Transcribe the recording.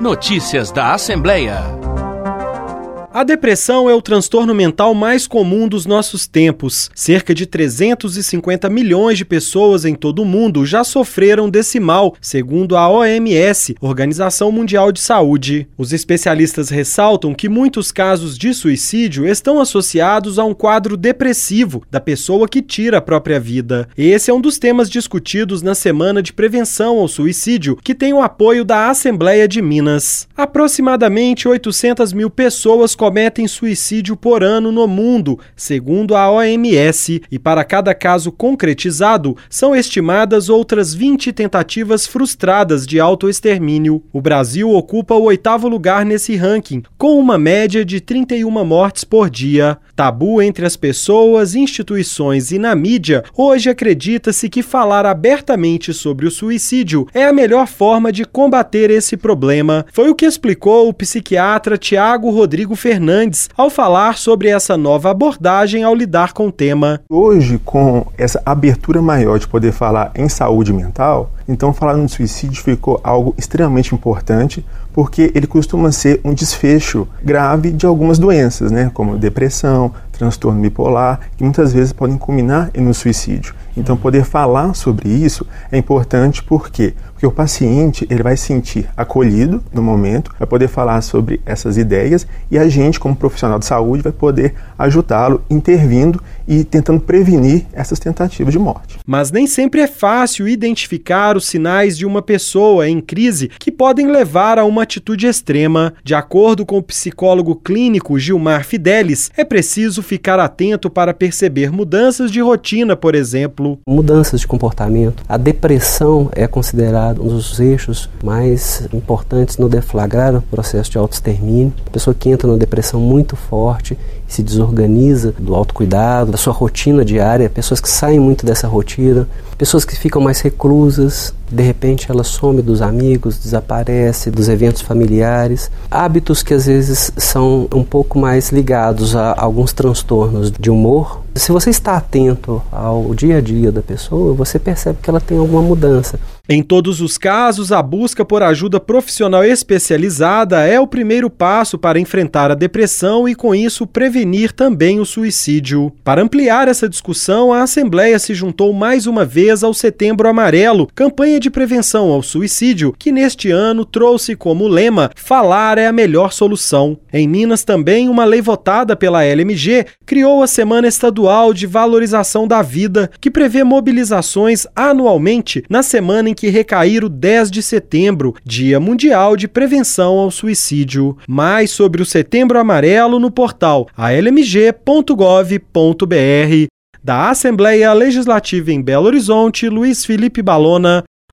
Notícias da Assembleia. A depressão é o transtorno mental mais comum dos nossos tempos. Cerca de 350 milhões de pessoas em todo o mundo já sofreram desse mal, segundo a OMS, Organização Mundial de Saúde. Os especialistas ressaltam que muitos casos de suicídio estão associados a um quadro depressivo da pessoa que tira a própria vida. Esse é um dos temas discutidos na Semana de Prevenção ao Suicídio, que tem o apoio da Assembleia de Minas. Aproximadamente 800 mil pessoas cometem suicídio por ano no mundo, segundo a OMS, e para cada caso concretizado, são estimadas outras 20 tentativas frustradas de autoextermínio. O Brasil ocupa o 8º lugar nesse ranking, com uma média de 31 mortes por dia. Tabu entre as pessoas, instituições e na mídia, hoje acredita-se que falar abertamente sobre o suicídio é a melhor forma de combater esse problema. Foi o que explicou o psiquiatra Tiago Rodrigo Fernandes ao falar sobre essa nova abordagem ao lidar com o tema. Hoje, com essa abertura maior de poder falar em saúde mental, então falar no suicídio ficou algo extremamente importante, porque ele costuma ser um desfecho grave de algumas doenças, como depressão, transtorno bipolar, que muitas vezes podem culminar no suicídio. Então, poder falar sobre isso é importante porque o paciente ele vai se sentir acolhido no momento, vai poder falar sobre essas ideias e a gente, como profissional de saúde, vai poder ajudá-lo intervindo e tentando prevenir essas tentativas de morte. Mas nem sempre é fácil identificar os sinais de uma pessoa em crise que podem levar a uma atitude extrema. De acordo com o psicólogo clínico Gilmar Fidelis, é preciso ficar atento para perceber mudanças de rotina, por exemplo. Mudanças de comportamento. A depressão é considerada um dos eixos mais importantes no deflagrar o processo de autoextermínio. A pessoa que entra numa depressão muito forte se desorganiza do autocuidado, da sua rotina diária, pessoas que saem muito dessa rotina, pessoas que ficam mais reclusas, de repente ela some dos amigos, desaparece dos eventos familiares, hábitos que às vezes são um pouco mais ligados a alguns transtornos de humor. Se você está atento ao dia a dia da pessoa, você percebe que ela tem alguma mudança. Em todos os casos, a busca por ajuda profissional especializada é o primeiro passo para enfrentar a depressão e, com isso, prevenir também o suicídio. Para ampliar essa discussão, a Assembleia se juntou mais uma vez ao Setembro Amarelo, campanha de prevenção ao suicídio, que neste ano trouxe como lema "Falar é a melhor solução". Em Minas também, uma lei votada pela LMG criou a Semana Estadual de Valorização da Vida, que prevê mobilizações anualmente na semana em que recair o 10 de setembro, Dia Mundial de Prevenção ao Suicídio. Mais sobre o Setembro Amarelo no portal almg.gov.br. Da Assembleia Legislativa em Belo Horizonte, Luiz Felipe Balona.